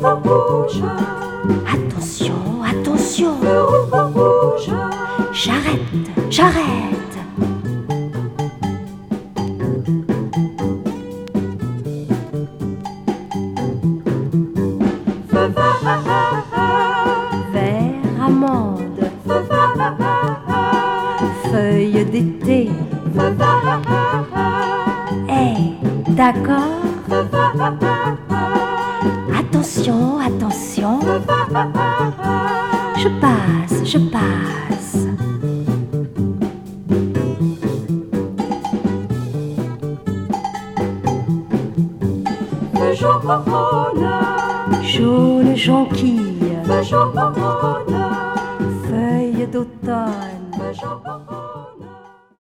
rouge. Attention, attention. Rouge. J'arrête, j'arrête. Feu vert. Vert, amande, Feu vert. feuille d'été. Feu vert. D'accord. Feu vert. Attention, attention. Feu vert. Je passe, je passe. Feu jaune. Jaune jonquille, Feu jaune. feuille d'automne.